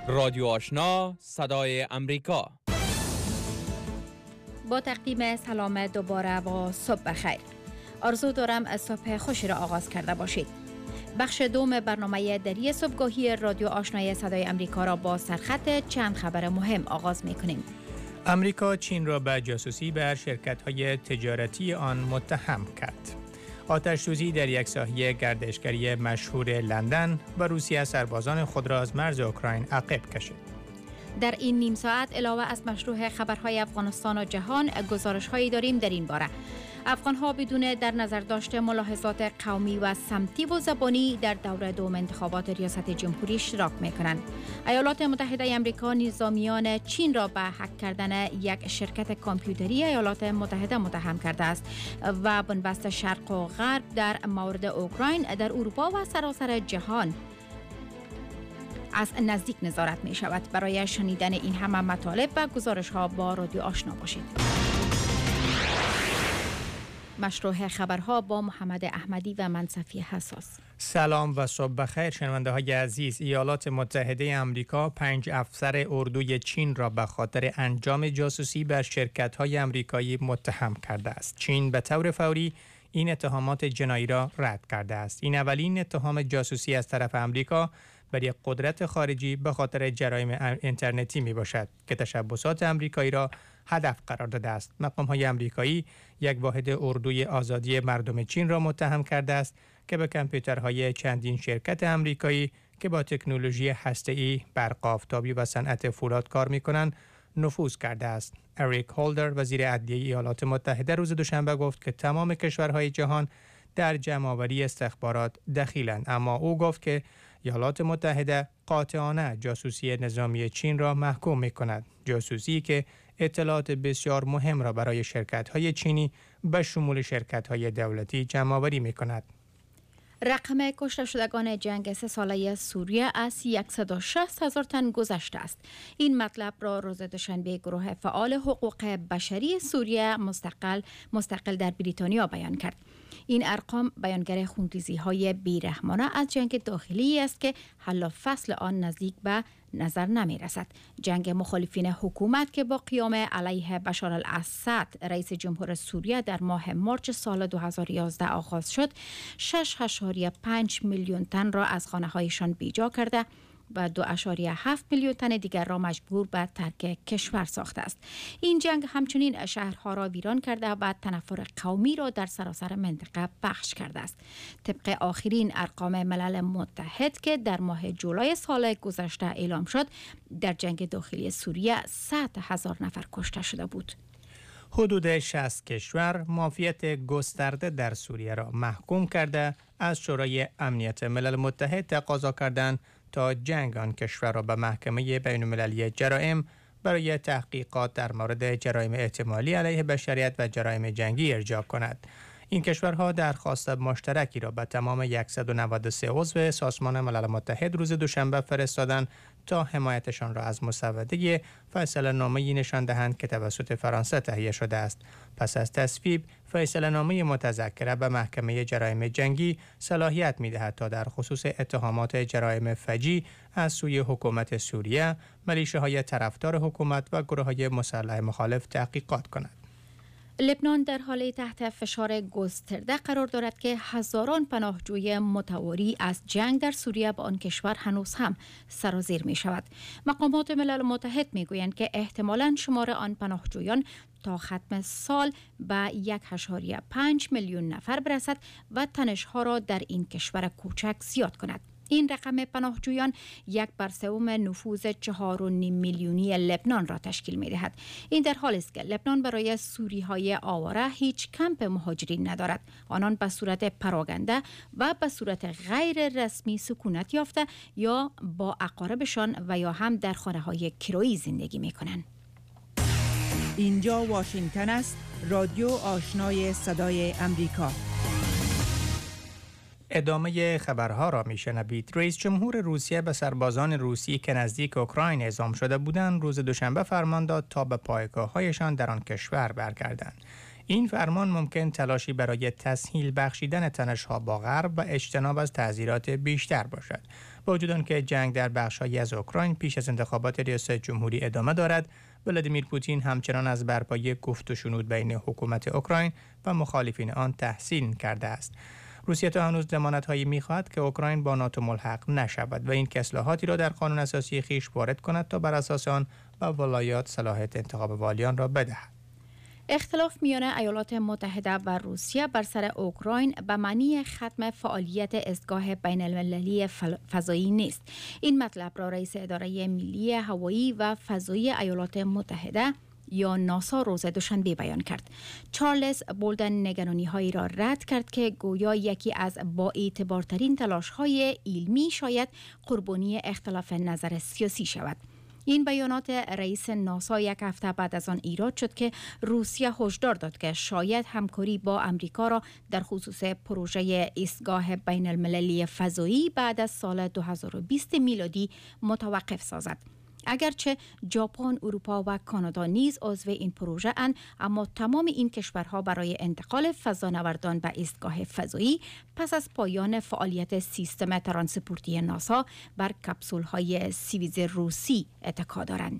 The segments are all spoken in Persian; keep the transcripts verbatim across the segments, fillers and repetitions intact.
رادیو آشنا صدای امریکا. با تقدیم سلام دوباره و صبح بخیر. آرزو دارم از صبح خوشی را آغاز کرده باشید. بخش دوم برنامه دری صبحگاهی رادیو آشنای صدای امریکا را با سرخط چند خبر مهم آغاز می‌کنیم. امریکا چین را به جاسوسی بر شرکت‌های تجارتی آن متهم کرد. آتش‌سوزی در یک ساحه گردشگری مشهور لندن و روسیه سربازان خود را از مرز اوکراین عقب کشید. در این نیم ساعت علاوه از مشروع خبرهای افغانستان و جهان گزارش‌هایی داریم در این باره. افغان‌ها بدون در نظر داشت ملاحظات قومی و سمتی و زبانی در دور دوم انتخابات ریاست جمهوری اشتراک می‌کنند. ایالات متحده آمریکا نظامیان چین را به هک کردن یک شرکت کامپیوتری ایالات متحده متهم کرده است و بنبست شرق و غرب در مورد اوکراین در اروپا و سراسر جهان از نزدیک نظارت می شود. برای شنیدن این همه مطالب و گزارش ها با رادیو آشنا باشید. مشروع خبرها با محمد احمدی و منصفی حساس. سلام و صبح بخیر شنونده های عزیز. ایالات متحده آمریکا پنج افسر اردوی چین را به خاطر انجام جاسوسی بر شرکت های آمریکایی متهم کرده است. چین به طور فوری این اتهامات جنایی را رد کرده است. این اولین اتهام جاسوسی از طرف آمریکا بر یک قدرت خارجی به خاطر جرایم اینترنتی می باشد که تشبسات آمریکایی را هدف قرار داده است. مقام‌های آمریکایی یک واحد اردوی آزادی مردم چین را متهم کرده است که به کامپیوترهای چندین شرکت آمریکایی که با تکنولوژی هسته‌ای، برق آفتابی و صنعت فولاد کار می‌کنند نفوذ کرده است. اریک هولدر وزیر عدلیه ایالات متحده روز دوشنبه گفت که تمام کشورهای جهان در جمع‌آوری استخبارات دخیلند، اما او گفت که ایالات متحده قاطعانه جاسوسی نظامی چین را محکوم می‌کند. جاسوسی که اطلاعات بسیار مهم را برای شرکت‌های چینی به شمول شرکت‌های دولتی جمع‌آوری می‌کند. رقم کشته شدگان جنگ سه ساله سوریه از صد و شصت هزار تن گذشته است. این مطلب را روز دوشنبه گروه فعال حقوق بشری سوریه مستقل مستقل در بریتانیا بیان کرد. این ارقام بیانگر خونریزی‌های بیرحمانه از جنگ داخلی است که حل و فصل آن نزدیک به نظر نمی رسد. جنگ مخالفین حکومت که با قیام علیه بشار الاسد رئیس جمهور سوریه در ماه مارچ سال دو هزار و یازده آغاز شد، شش و پنج میلیون تن را از خانه‌هایشان بیجا کرده و دو و هفت میلیون تن دیگر را مجبور به ترک کشور ساخته است. این جنگ همچنین شهرها را ویران کرده و تنفر قومی را در سراسر منطقه پخش کرده است. طبق آخرین ارقام ملل متحد که در ماه جولای سال گذشته اعلام شد، در جنگ داخلی سوریه صد هزار نفر کشته شده بود. حدود شصت کشور معافیت گسترده در سوریه را محکوم کرده از شورای امنیت ملل متحد تقاضا کردند تا جنگ آن کشور را به محکمه بین‌المللی جرایم برای تحقیقات در مورد جرایم احتمالی علیه بشریت و جرایم جنگی ارجاع کند. این کشورها درخواست مشترکی را به تمام صد و نود و سه عضو سازمان ملل متحد روز دوشنبه فرستادند تا حمایتشان را از مسوده فیصله نامه‌ای نشان دهند که توسط فرانسه تهیه شده است. پس از تصویب، فیصله نامه متذکره به محکمه جرایم جنگی صلاحیت می‌دهد تا در خصوص اتهامات جرایم فجیع از سوی حکومت سوریه، میلیشه‌های طرفدار حکومت و گروه‌های مسلح مخالف تحقیقات کند. لبنان در حال تحت فشار گسترده قرار دارد که هزاران پناهجوی متواری از جنگ در سوریه به آن کشور هنوز هم سرازیر می شود. مقامات ملل متحد می گویند که احتمالاً شمار آن پناهجویان تا ختم سال به یک و پنج میلیون نفر برسد و تنش‌ها را در این کشور کوچک زیاد کند. این رقم پناهجویان یک بر سوم نفوذ چهار و نیم میلیونی لبنان را تشکیل می دهد. این در حالی است که لبنان برای سوری های آواره هیچ کمپ مهاجرین ندارد. آنان به صورت پراگنده و به صورت غیر رسمی سکونت یافته یا با اقاربشان و یا هم در خانه های کرایی زندگی می کنند. اینجا واشنگتن است، رادیو آشنای صدای امریکا. ادامه خبرها را میشنوید. رئیس جمهور روسیه به سربازان روسی که نزدیک اوکراین اعزام شده بودند روز دوشنبه فرمان داد تا به پایگاه‌هایشان در آن کشور برگردند. این فرمان ممکن تلاشی برای تسهیل بخشیدن تنش‌ها با غرب و اجتناب از تعزیرات بیشتر باشد. با وجود آنکه جنگ در بخش‌هایی از اوکراین پیش از انتخابات ریاست جمهوری ادامه دارد، ولادیمیر پوتین همچنان از برپایی گفت و شنود بین حکومت اوکراین و مخالفین آن تحسین کرده است. روسیه تا هنوز ضمانت‌هایی می‌خواهد که اوکراین با ناتو ملحق نشود و این که اصلاحاتی را در قانون اساسی خویش وارد کند تا بر اساس آن به ولایات صلاحیت انتخاب والیان را بدهد. اختلاف میان ایالات متحده و روسیه بر سر اوکراین به معنی ختم فعالیت ایستگاه بین المللی فضایی نیست. این مطلب را رئیس اداره ملی هوایی و فضایی ایالات متحده یا ناسا روز دوشنبه بیان کرد. چارلز بولدن نگرانی هایی را رد کرد که گویا یکی از با اعتبارترین تلاش های علمی شاید قربانی اختلاف نظر سیاسی شود. این بیانات رئیس ناسا یک هفته بعد از آن ایراد شد که روسیه هشدار داد که شاید همکاری با امریکا را در خصوص پروژه ایستگاه بین المللی فضایی بعد از سال دو هزار و بیست میلادی متوقف سازد. اگرچه ژاپن، اروپا و کانادا نیز عضو این پروژه اند، اما تمام این کشورها برای انتقال فضانوردان به ایستگاه فضایی پس از پایان فعالیت سیستم ترانسپورتی ناسا بر کپسول‌های سیویز روسی اتکا دارند.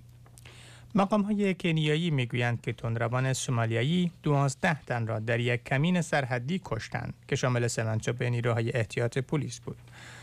مقام‌های کنیایی میگویند که تندروان سومالیایی دوازده تن را در یک کمین سرحدی کشتند که شامل سه منصوب به نیروهای احتیاط پلیس بود.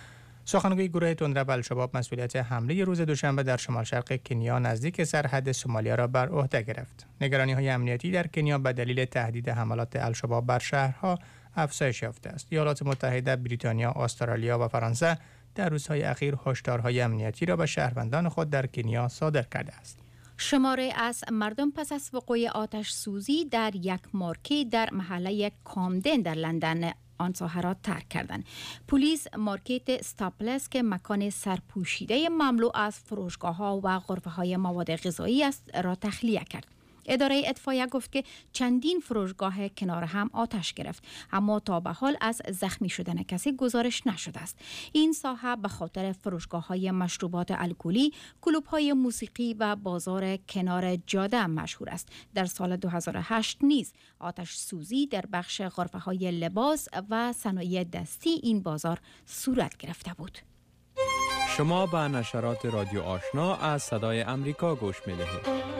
سخنگوی گروه تندرو الشباب مسئولیت حمله روز دوشنبه در شمال شرق کنیا نزدیک سرحد سومالیا را بر عهده گرفت. نگرانی‌های امنیتی در کنیا به دلیل تهدید حملات الشباب بر شهرها افزایش یافته است. ایالات متحده، بریتانیا، استرالیا و فرانسه در روزهای اخیر هشدارهای امنیتی را به شهروندان خود در کنیا صادر کرده است. شماره از مردم پس از وقوع آتش سوزی در یک مارکت در محله کامدن در لندن آن ساحه را ترک کردند. پلیس مارکت استاپلس که مکان سرپوشیده مملو از فروشگاه‌ها و غرفه‌های مواد غذایی است را تخلیه کرد. اداره اطفایه گفت که چندین فروشگاه کنار هم آتش گرفت، اما تا به حال از زخمی شدن کسی گزارش نشده است. این ساحه به خاطر فروشگاه‌های مشروبات الکلی، کلوب‌های موسیقی و بازار کنار جاده مشهور است. در سال دو هزار و هشت نیز آتش سوزی در بخش غرفه‌های لباس و صنایع دستی این بازار صورت گرفته بود. شما به نشرات رادیو آشنا از صدای امریکا گوش می‌دهید.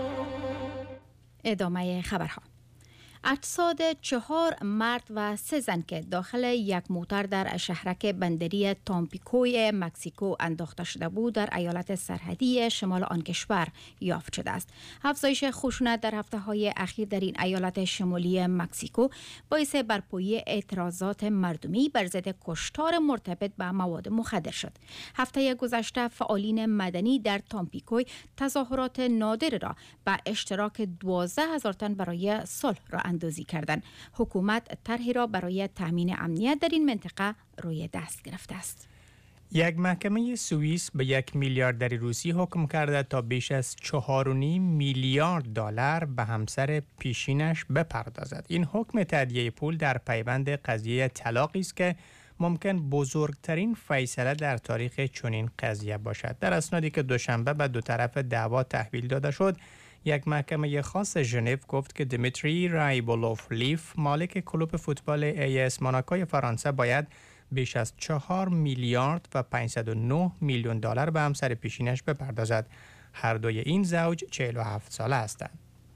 ادامه خبرها. اجساد چهار مرد و سه زن که داخل یک موتر در شهرک بندری تامپیکوی مکزیکو انداخته شده بود در ایالت سرحدی شمال آن کشور یافت شده است. افزایش خشونت در هفته‌های اخیر در این ایالت شمالی مکزیکو باعث برپایی اعتراضات مردمی بر ضد کشتار مرتبط به مواد مخدر شد. هفته گذشته فعالین مدنی در تامپیکوی تظاهرات نادر را به اشتراک دوازده هزار تن برای صلح را اندازی کردند. حکومت طرحی را برای تامین امنیت در این منطقه روی دست گرفته است. یک محکمه سوئیس به یک میلیاردر روسی حکم کرده تا بیش از چهار و نیم میلیارد دلار به همسر پیشینش بپردازد. این حکم تادیه پول در پیوند قضیه طلاقی است که ممکن بزرگترین فیصله در تاریخ چنین قضیه باشد. در اسنادی که دوشنبه به دو طرف دعوا تحویل داده شد، یک محکمه خاص ژنو گفت که دیمیتری رایبولوف لیف، مالک کلوب فوتبال ای اس موناکوی فرانسه، باید بیش از چهار میلیارد و پانصد و نه میلیون دلار به همسر پیشینش بپردازد. هر دوی این زوج چهل و هفت ساله هستند.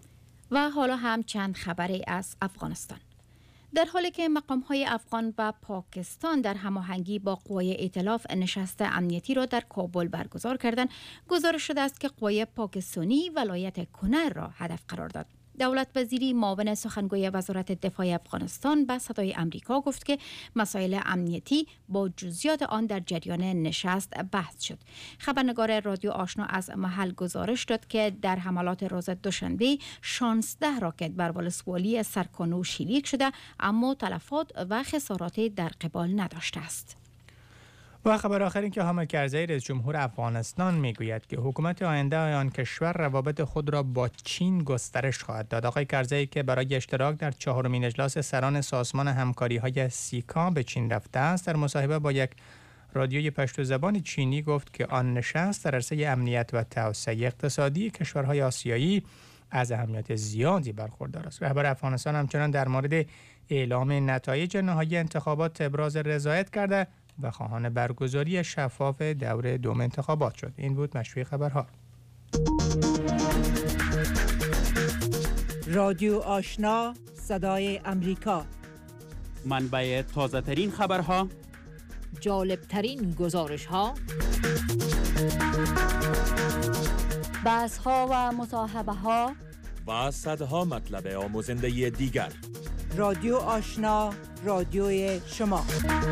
و حالا هم چند خبری از افغانستان. در حالی که مقام‌های افغان و پاکستان در هماهنگی با قوای ائتلاف نشست امنیتی را در کابل برگزار کردند، گزارش شده است که قوای پاکستانی ولایت کنر را هدف قرار داد. دولت وزیری معاون سخنگوی وزارت دفاع افغانستان به صدای امریکا گفت که مسائل امنیتی با جزئیات آن در جریان نشست بحث شد. خبرنگار رادیو آشنا از محل گزارش داد که در حملات روز دوشنبه شانزده راکت بر ولسوالی سرکانو شلیک شده، اما تلفات و خساراتی در قبال نداشته است. و خبر آخر این که حامد کرزی رئیس جمهور افغانستان میگوید که حکومت آینده آن کشور روابط خود را با چین گسترش خواهد داد. آقای کرزی که برای اشتراک در چهارمین اجلاس سران سازمان همکاری‌های سیکا به چین رفته است، در مصاحبه با یک رادیوی پشتو زبان چینی گفت که آن نشست در عرصه امنیت و توسعه اقتصادی کشورهای آسیایی از اهمیت زیادی برخوردار است. رهبر افغانستان همچنان در مورد اعلام نتایج نهایی انتخابات ابراز رضایت کرده و خواهان برگزاری شفاف دور دوم انتخابات شد. این بود مشروع خبرها. رادیو آشنا صدای امریکا، منبع تازه ترین خبرها، جالب ترین گزارش ها، بحث ها و مصاحبه ها و صدها مطلب آموزنده دیگر. رادیو آشنا، رادیوی شما.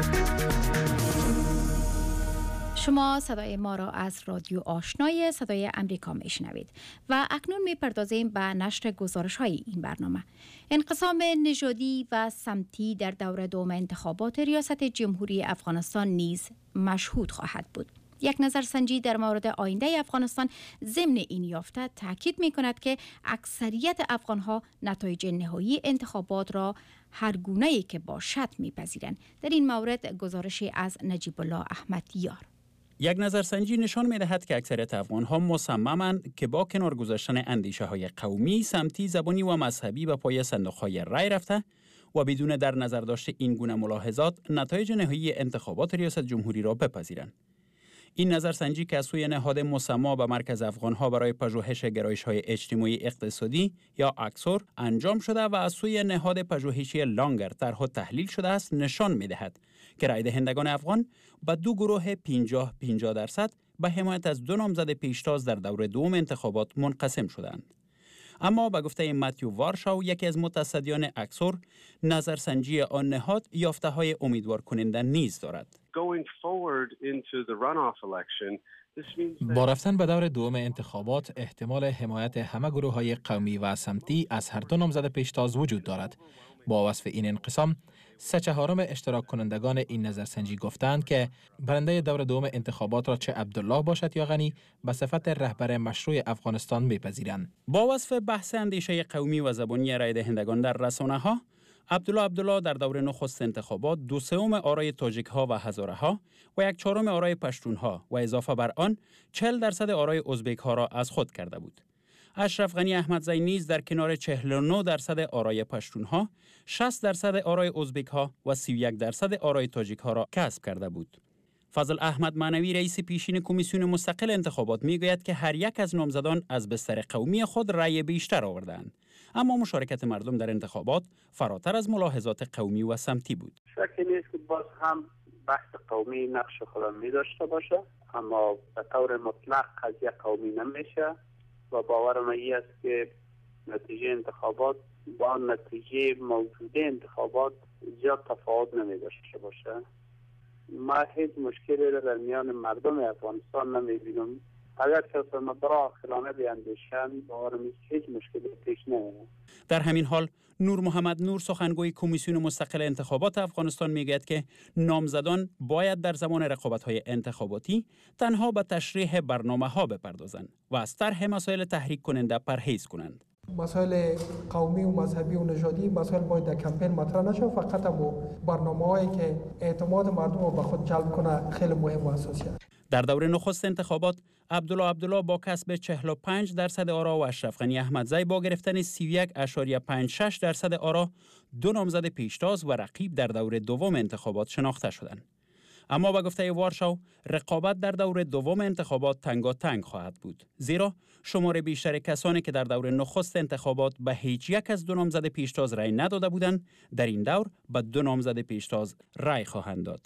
شما صدای ما را از رادیو آشنای صدای امریکا میشنوید و اکنون میپردازیم به نشر گزارش های این برنامه. انقسام نژادی و سمتی در دور دوم انتخابات ریاست جمهوری افغانستان نیز مشهود خواهد بود. یک نظرسنجی در مورد آینده افغانستان ضمن این یافته تاکید می کند که اکثریت افغانها نتایج نهایی انتخابات را هر گونه‌ای که باشد میپذیرند. در این مورد گزارشی از نجیب الله احمدیار. یک نظرسنجی نشان می‌دهد که اکثریت افغان‌ها مصممند که با کنار گذاشتن اندیشه‌های قومی، سمتی، زبانی و مذهبی به پای صندوق‌های رای رفته و بدون در نظر داشت این گونه ملاحظات نتایج نهایی انتخابات ریاست جمهوری را بپذیرند. این نظرسنجی که از سوی نهاد مسما به مرکز افغان‌ها برای پژوهش گرایش‌های اجتماعی اقتصادی یا اکسور انجام شده و از سوی نهاد پژوهشی لانگر طرح و تحلیل شده است، نشان می‌دهد که رای دهندگان افغان به دو گروه پنجاه پنجاه درصد به حمایت از دو نامزد پیشتاز در دور دوم انتخابات منقسم شدند. اما به گفته متیو وارشاو، یکی از متصدیان اکسور، نظرسنجی آن نهاد یافته‌های امیدوار کننده نیز دارد. با رفتن به دور دوم انتخابات احتمال حمایت همه گروه‌های قومی و سمتی از هر دو نامزد پیشتاز وجود دارد. با وصف این انقسام، سه چهارم اشتراک کنندگان این نظرسنجی گفتند که برنده دور دوم انتخابات را چه عبدالله باشد یا غنی به صفت رهبر مشروع افغانستان میپذیرند. با وصف بحث اندیشه قومی و زبانی رای دهندگان در رسانه‌ها، عبدالله عبدالله در دور نخست انتخابات دو سوم آرای تاجیک ها و هزاره ها و یک چهارم آرای پشتون ها و اضافه بر آن چهل درصد آرای ازبک ها را از خود کرده بود. اشرف غنی احمدزی نیز در کنار چهل و نه درصد آرای پشتون ها، شصت درصد آرای ازبک ها و سی و یک درصد آرای تاجیک ها را کسب کرده بود. فضل احمد معنوی رئیس پیشین کمیسیون مستقل انتخابات میگوید که هر یک از نامزدان از بستر قومی خود رأی بیشتر آوردند، اما مشارکت مردم در انتخابات فراتر از ملاحظات قومی و سمتی بود. شکی نیست که باز هم بحث قومی نقش خود می داشته باشه، اما به طور مطلق قضیه قومی نمیشه و باورم این است که نتیجه انتخابات با نتیجه موجوده انتخابات زیاد تفاوت نمی داشته باشه. ما هیچ مشکلی را در میان مردم افغانستان نمی بینم. اگر کسی مدرا عاقلانه بیندیشند باورم هیچ مشکلی پیش نمیاد. در همین حال نور محمد نور، سخنگوی کمیسیون مستقل انتخابات افغانستان، میگوید که نامزدان باید در زمان رقابت‌های انتخاباتی تنها به تشریح برنامه‌ها بپردازند و از طرح مسائل تحریک کننده پرهیز کنند. مسائل قومی و مذهبی و نژادی مسائل باید در کمپین مطرح نشه، فقط هم برنامه‌هایی که اعتماد مردم رو به خود جلب کنه خیلی مهم و اساسی است. در دور نخست انتخابات عبدالله عبدالله با کسب چهل و پنج درصد آرا و اشرف غنی احمدزی با گرفتن سی و یک اشاریه پنج شش درصد آرا دو نامزد پیشتاز و رقیب در دور دوم انتخابات شناخته شدند. اما به گفته وارشاو، رقابت در دور دوم انتخابات تنگاتنگ خواهد بود، زیرا شمار بیشتر کسانی که در دور نخست انتخابات به هیچ یک از دو نامزد پیشتاز رای نداده بودند، در این دور به دو نامزد پیشتاز رای خواهند داد.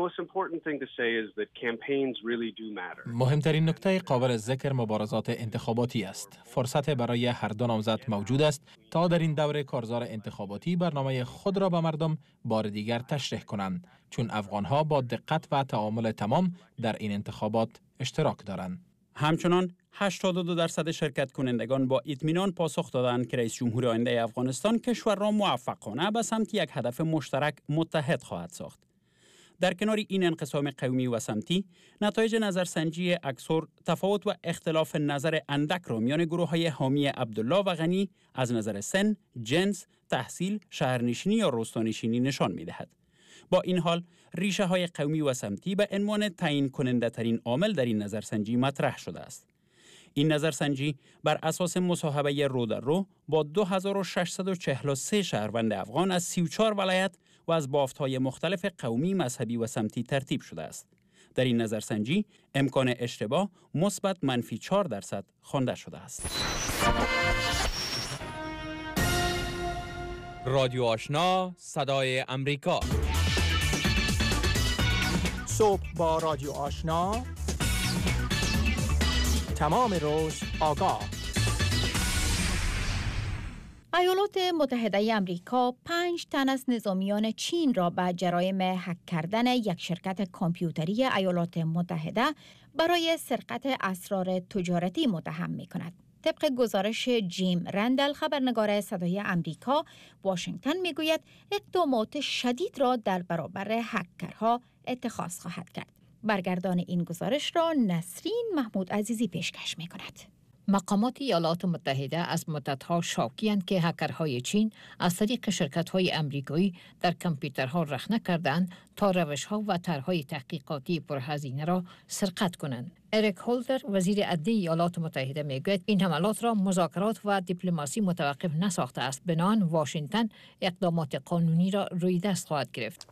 مهمترین نکته قابل ذکر مبارزات انتخاباتی است. فرصت برای هر دو نامزد موجود است تا در این دوره کارزار انتخاباتی برنامه خود را به مردم بار دیگر تشریح کنند، چون افغانها با دقت و تعامل تمام در این انتخابات اشتراک دارند. همچنان هشتاد و دو درصد شرکت کنندگان با اطمینان پاسخ دادند که رئیس جمهور آینده افغانستان کشور را موفقانه به سمت یک هدف مشترک متحد خواهد ساخت. در کنار این انقسام قومی و سمتی، نتایج نظرسنجی اکسور تفاوت و اختلاف نظر اندک را میان گروه‌های حامی عبدالله و غنی از نظر سن، جنس، تحصیل، شهرنشینی یا روستانشینی نشان می‌دهد. با این حال، ریشه‌های قومی و سمتی به عنوان تعیین کننده ترین عامل در این نظرسنجی مطرح شده است. این نظرسنجی بر اساس مصاحبه رو در رو با دو هزار و ششصد و چهل و سه شهروند افغان از سی و چهار ولایت و از بافت‌های مختلف قومی، مذهبی و سمتی ترتیب شده است. در این نظرسنجی امکان اشتباه مثبت منفی چهار درصد خوانده شده است. رادیو آشنا، صدای امریکا. صبح با رادیو آشنا، تمام روز آگاه. ایالات متحده آمریکا پنج تن از نظامیان چین را به جرایم هک کردن یک شرکت کامپیوتری ایالات متحده برای سرقت اسرار تجارتی متهم می‌کند. طبق گزارش جیم رندل، خبرنگار صدای امریکا، واشنگتن میگوید اقدامات شدید را در برابر هکرها اتخاذ خواهد کرد. برگردان این گزارش را نسرین محمود عزیزی پیشکش می‌کند. مقامات ایالات متحده از مدت‌ها شاکی‌اند که هکرهای چین از طریق شرکت‌های آمریکایی در کامپیوترها رخنه کردند تا روش‌ها و طرح‌های تحقیقاتی پرهزینه را سرقت کنند. اریک هولدر، وزیر عدلیه ایالات متحده، میگوید این حملات را مذاکرات و دیپلماسی متوقف نساخته است. بنابراین واشنگتن اقدامات قانونی را روی دست خواهد گرفت.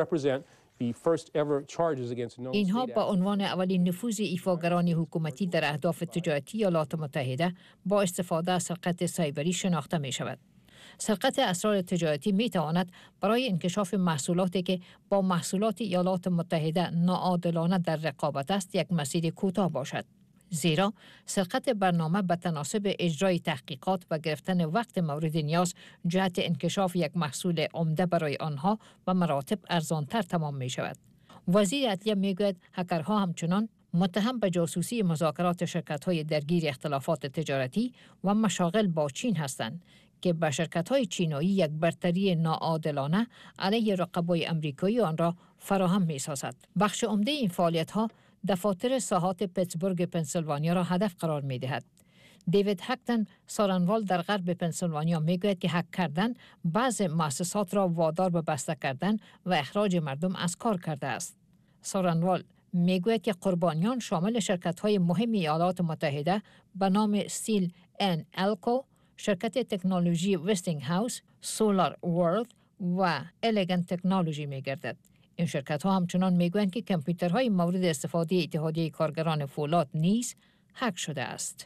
اینها با عنوان اولین نفوذ ایفاگران حکومتی در اهداف تجارتی ایالات متحده با استفاده از سرقت سایبری شناخته می شود. سرقت اسرار تجارتی می تواند برای انکشاف محصولاتی که با محصولات ایالات متحده ناعادلانه در رقابت است یک مسیر کوتاه باشد. زیرا سرقت برنامه به تناسب اجرای تحقیقات و گرفتن وقت مورد نیاز جهت انکشاف یک محصول عمده برای آنها و مراتب ارزانتر تمام می شود. وزیر عدلیه می گوید هکرها همچنان متهم به جاسوسی مذاکرات شرکت‌های درگیر اختلافات تجارتی و مشاغل با چین هستند که به شرکت‌های چینایی یک برتری ناعادلانه علیه رقبای آمریکایی آن را فراهم می‌سازد. بخش عمده این فعالیت‌ها دفاتر ساحات پیتسبورگ پنسیلوانیا را هدف قرار می‌دهد. دیوید هکتن، سارنوال در غرب پنسیلوانیا میگوید که هک کردن بعض مؤسسات را وادار به بسته کردن و اخراج مردم از کار کرده است. سارنوال میگوید که قربانیان شامل شرکت‌های مهم ایالات متحده به نام سیل ان الکو، شرکت تکنولوژی وستینگ هاوس، سولار ورلد و الگنت تکنولوژی می‌گردد. این شرکت‌ها همچنان میگویند که کامپیوترهای مورد استفاده اتحادیه کارگران فولاد نیز هک شده است.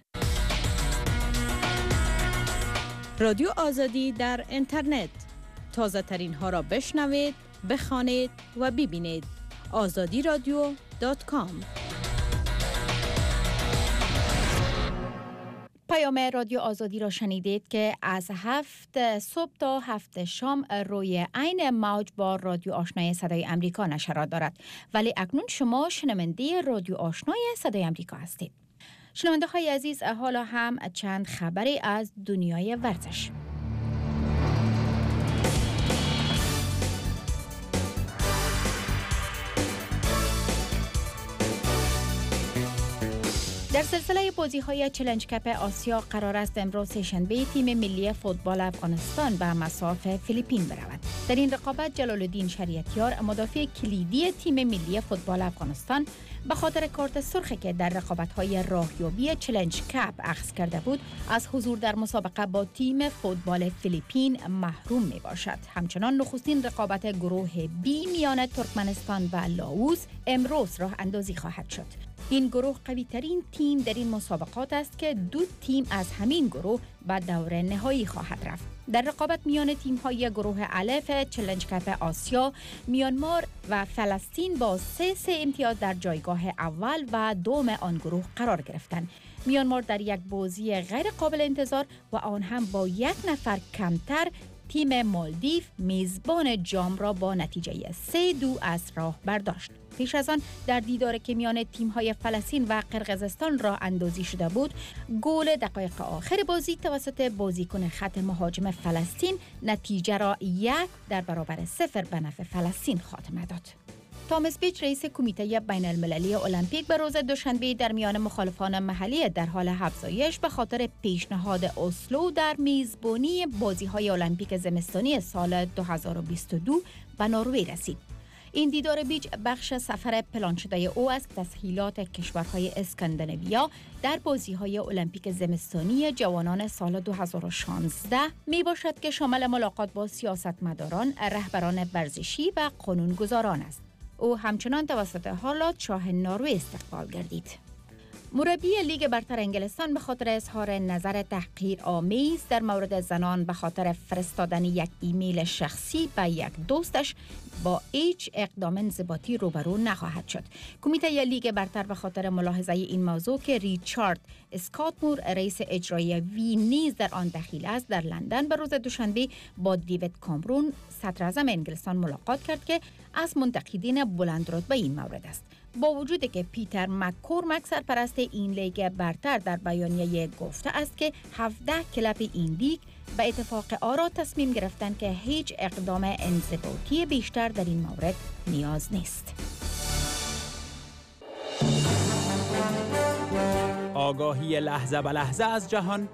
رادیو آزادی در اینترنت، تازه ترین ها را بشنوید، بخوانید و ببینید. آزادی رادیو دات کام. پیام رادیو آزادی را شنیدید که از هفت صبح تا هفت شام روی عین موج با رادیو آشنای صدای امریکا نشرات دارد، ولی اکنون شما شنونده رادیو آشنای صدای امریکا هستید. شنونده های عزیز، حالا هم چند خبری از دنیای ورزش. در سلسله بازی‌های چلنج کپ آسیا قرار است امروز سه‌شنبه تیم ملی فوتبال افغانستان به مصاف فیلیپین برود. در این رقابت جلال الدین شریعتیار، مدافع کلیدی تیم ملی فوتبال افغانستان، به خاطر کارت سرخی که در رقابت‌های راهیابی چلنج کپ اخذ کرده بود، از حضور در مسابقه با تیم فوتبال فیلیپین محروم می‌باشد. همچنان نخستین رقابت گروه بی میان ترکمنستان و لاوس امروز راه اندازی خواهد شد. این گروه قوی ترین تیم در این مسابقات است که دو تیم از همین گروه به دور نهایی خواهد رفت. در رقابت میان تیم‌های گروه الف چلنج کپ آسیا، میانمار و فلسطین با سه سه امتیاز در جایگاه اول و دوم آن گروه قرار گرفتند. میانمار در یک بازی غیر قابل انتظار و آن هم با یک نفر کمتر تیم مالدیو میزبان جام را با نتیجه سه دو از راه برداشت. پیش از آن در دیدار که میان تیم‌های فلسطین و قرقیزستان راه اندازی شده بود، گل دقایق آخر بازی توسط بازیکن خط مهاجم فلسطین نتیجه را یک در برابر صفر به نفع فلسطین خاتمه داد. تامس بیچ، رئیس کمیته بین المللی المپیک، به روز دوشنبه در میان مخالفان محلی در حال افزایش به خاطر پیشنهاد اسلو در میزبانی بازی‌های المپیک زمستانی سال دو هزار و بیست و دو به نروژ رسید. این دیدار بیج بخش سفر پلان شده او است که تسهیلات کشورهای اسکاندیناویا در بازی‌های المپیک زمستانی جوانان سال دو هزار و شانزده می باشد که شامل ملاقات با سیاستمداران، رهبران ورزشی و قانونگذاران است. او همچنان توسط هالات شاه نروژ استقبال گردید. مربی لیگ برتر انگلستان به خاطر اظهار نظر تحقیر آمیز در مورد زنان به خاطر فرستادن یک ایمیل شخصی به یک دوستش با هیچ اقدام انضباطی روبرو نخواهد شد. کمیته لیگ برتر به خاطر ملاحظه این موضوع که ریچارد اسکاتمور رئیس اجرایی وی نیز در آن دخیل است، در لندن به روز دوشنبه با دیوید کامرون صدر اعظم انگلستان ملاقات کرد که از منتقدین بلندرتبه این مورد است. با وجودی که پیتر مککورمک سرپرست این لیگ برتر در بیانیه گفته است که هفده کلب این لیگ به اتفاق آرا تصمیم گرفتند که هیچ اقدام انضباطی بیشتر در این مورد نیاز نیست. آگاهی لحظه به لحظه از جهان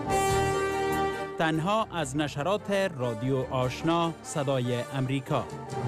تنها از نشرات رادیو آشنا صدای امریکا.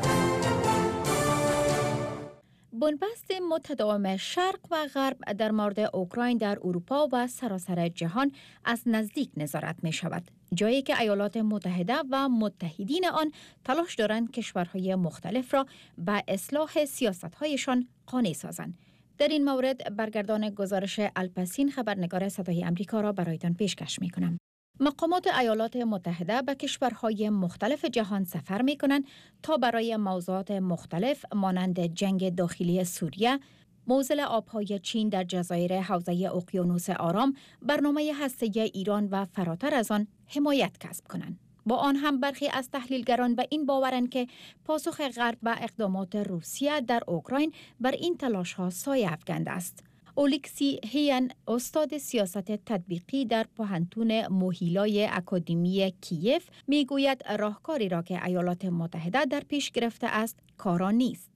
بنبست متداوم شرق و غرب در مورد اوکراین در اروپا و سراسر جهان از نزدیک نظارت می شود، جایی که ایالات متحده و متحدین آن تلاش دارند کشورهای مختلف را به اصلاح سیاست‌هایشان قانع سازند. در این مورد برگردان گزارش الپسین خبرنگار صدای امریکا را برایتان پیشکش می کنم. مقامات ایالات متحده به کشورهای مختلف جهان سفر می کنند تا برای موضوعات مختلف مانند جنگ داخلی سوریه، موزل آبهای چین در جزایر حوزه اقیانوس آرام، برنامه هسته‌ای ایران و فراتر از آن حمایت کسب کنند. با آن هم برخی از تحلیلگران به این باورند که پاسخ غرب و اقدامات روسیه در اوکراین بر این تلاش‌ها سایه افکنده است. اولیکسی هیان، استاد سیاست تطبیقی در پوهنتون موهیلای اکادمی کیف، میگوید راهکاری را که ایالات متحده در پیش گرفته است کارا نیست.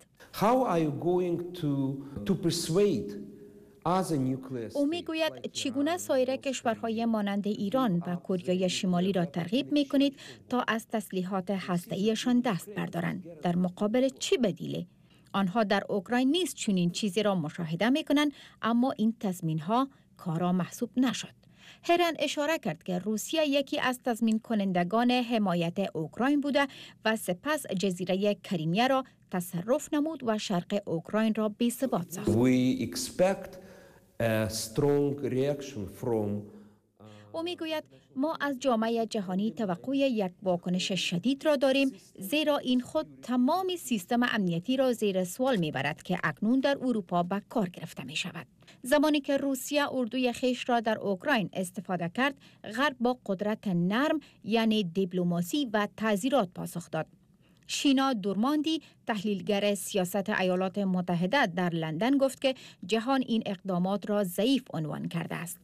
او میگوید چگونه سایر کشورهای مانند ایران و کره شمالی را ترغیب میکنید تا از تسلیحات هسته‌ایشان دست بردارند؟ در مقابل چی بدیله؟ آنها در اوکراین نیز چنین چیزی را مشاهده میکنند، اما این تضمین‌ها کارا محسوب نشد. هرن اشاره کرد که روسیه یکی از تضمین کنندگان حمایت اوکراین بوده و سپس جزیره کریمیا را تصرف نمود و شرق اوکراین را بی‌ثبات ساخت. We expect a strong reaction from او میگوید ما از جامعه جهانی توقع یک واکنش شدید را داریم، زیرا این خود تمام سیستم امنیتی را زیر سوال میبرد که اکنون در اروپا به کار گرفته می شود. زمانی که روسیه اردوی خویش را در اوکراین استفاده کرد، غرب با قدرت نرم یعنی دیپلماسی و تعزیرات پاسخ داد. شینا دورماندی، تحلیلگر سیاست ایالات متحده در لندن، گفت که جهان این اقدامات را ضعیف عنوان کرده است.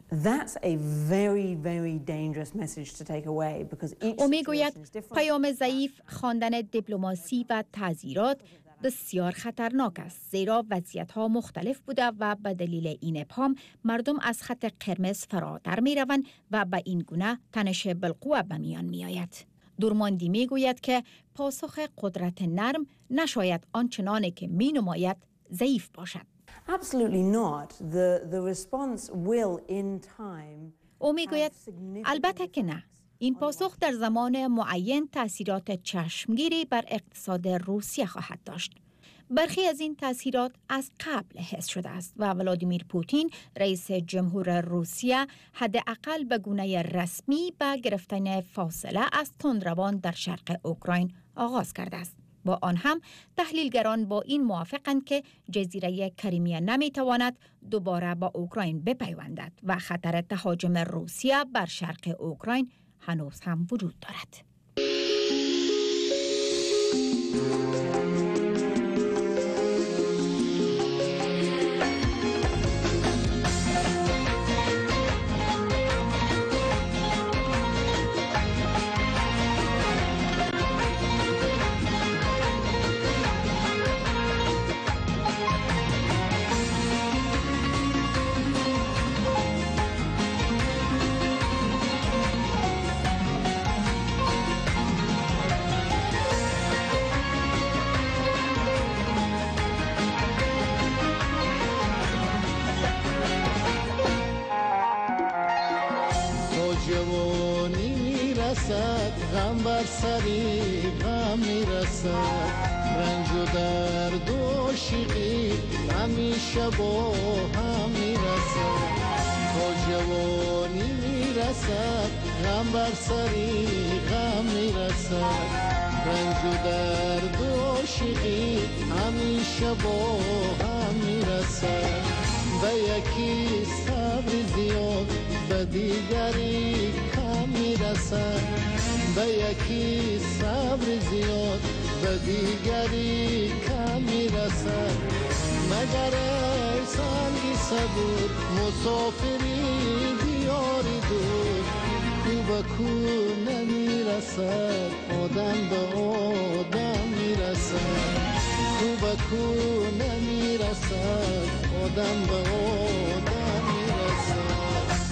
او میگوید پیام ضعیف خواندن دیپلماسی و تعزیرات بسیار خطرناک است، زیرا وضعیت‌ها مختلف بوده و به دلیل این ابهام مردم از خط قرمز فراتر می‌روند و به این گونه تنش بالقوه به میان می‌آید. دورماندی میگوید که پاسخ قدرت نرم نشاید آنچنانی که می نماید ضعیف باشد. Absolutely not. The, the response will in time. او میگوید البته که نه. این پاسخ در زمان معین تأثیرات چشمگیری بر اقتصاد روسیه خواهد داشت. برخی از این تأثیرات از قبل حس شده است و ولادیمیر پوتین رئیس جمهور روسیه حداقل به گونه رسمی به گرفتن فاصله از تندروان در شرق اوکراین آغاز کرده است. با آن هم تحلیلگران با این موافقند که جزیره کریمیا نمیتواند دوباره با اوکراین بپیوندد و خطر تهاجم روسیه بر شرق اوکراین هنوز هم وجود دارد. میرسد، غم بر سری غم میرسد، رنج و درد و شیقی همیشه با هم میرسد. تا جوانی میرسد، غم بر سری غم میرسد، رنج و درد و شیقی همیشه با هم میرسد. به یکی صبر زیاد به دیگری کم میرسد، به یکی صبر زیاد به دیگری کم میرسد. مگر ای سنگی صبور مسافری دیاری دور، کو به کو نمیرسد آدم به آدم میرسد، کو به کو نمیرسد آدم به آدم میرسد.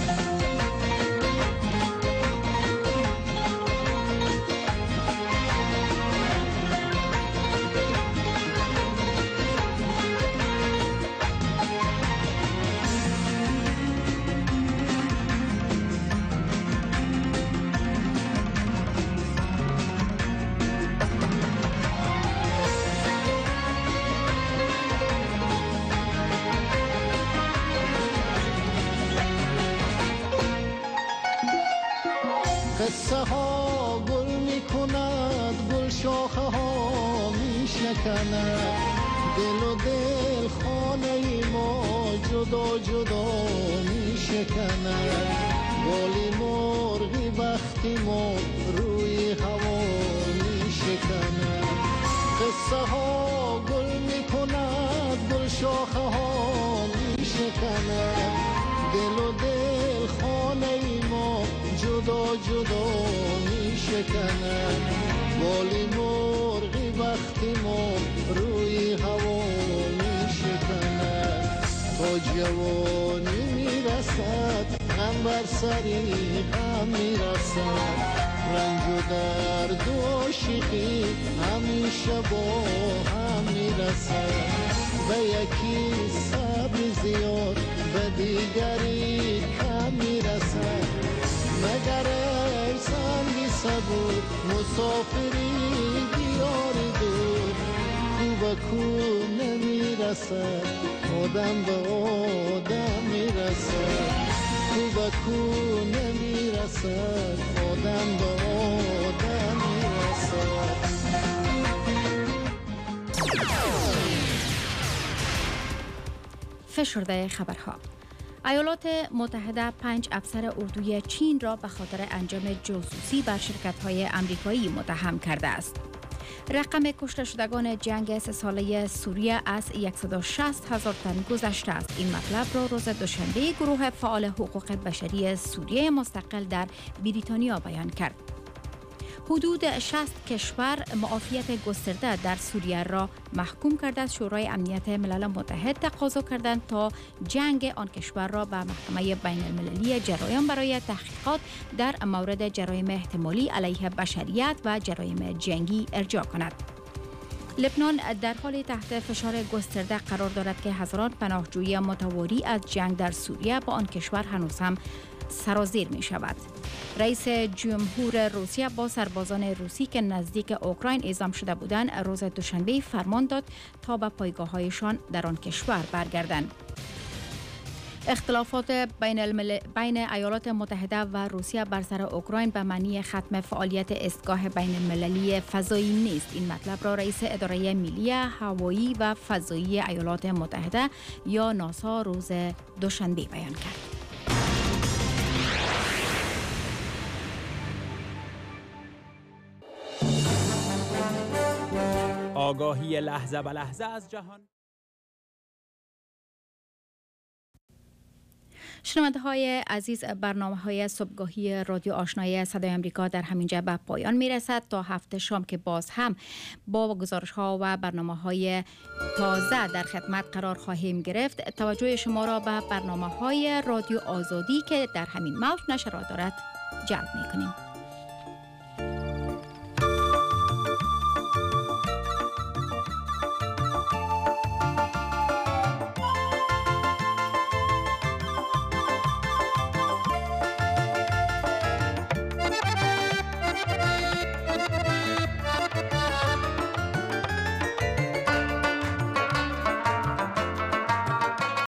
قصه ها گل می کند، گل شاخه ها می شکند، دل و دل خانه ما جدا جدا می شکند. بالی مرغی وقتی ما روی هوا می شکند. قصه ها گل می کند، گل شاخه ها می شکند، دل و دل خانه ما جدا جدا می شکند. بالی مرغی وقتی ما روی هوا می شکند. تا جوانی می رسد، غم بر سری غم می رسد، رنج و درد و شیقی همیشه با هم می رسد. به یکی صبر زیاد به دیگری کم می رسد. مگر ای سنگی صبور مسافری دیاری دور، کو به کو نمیرسد آدم به آدم میرسد، کو به کو نمیرسد آدم به آدم میرسد. فشرده خبرها. ایالات متحده پنج افسر اردوی چین را به خاطر انجام جاسوسی بر شرکت‌های آمریکایی متهم کرده است. رقم کشته شدگان جنگ سه ساله سوریه از صد و شصت هزار تن گذشته است. این مطلب را روز دوشنبه گروه فعال حقوق بشری سوریه مستقل در بریتانیا بیان کرد. حدود شصت کشور معافیت گسترده در سوریه را محکوم کرده است. شورای امنیت ملل متحد تقاضا کردند تا جنگ آن کشور را به محکمه بین المللی جرایم برای تحقیقات در مورد جرایم احتمالی علیه بشریت و جرایم جنگی ارجاع کند. لبنان در حال تحت فشار گسترده قرار دارد که هزاران پناهجوی متواری از جنگ در سوریه با آن کشور هنوز هم سرازیر می شود. رئیس جمهور روسیه با سربازان روسی که نزدیک اوکراین اعزام شده بودند روز دوشنبه فرمان داد تا به پایگاه‌هایشان در آن کشور برگردند. اختلافات بین, المل... بین ایالات متحده و روسیه بر سر اوکراین به معنی ختم فعالیت ایستگاه بین المللی فضایی نیست. این مطلب را رئیس اداره ملی هوایی و فضایی ایالات متحده یا ناسا روز دوشنبه بیان کرد. آگاهی لحظه به لحظه از جهان. شنونده های عزیز، برنامه های صبحگاهی رادیو آشنای صدای آمریکا در همینجا به پایان می رسد. تا هفته شام که باز هم با گزارش ها و برنامه های تازه در خدمت قرار خواهیم گرفت. توجه شما را به برنامه های رادیو آزادی که در همین موج نشر دارد جلب می کنیم.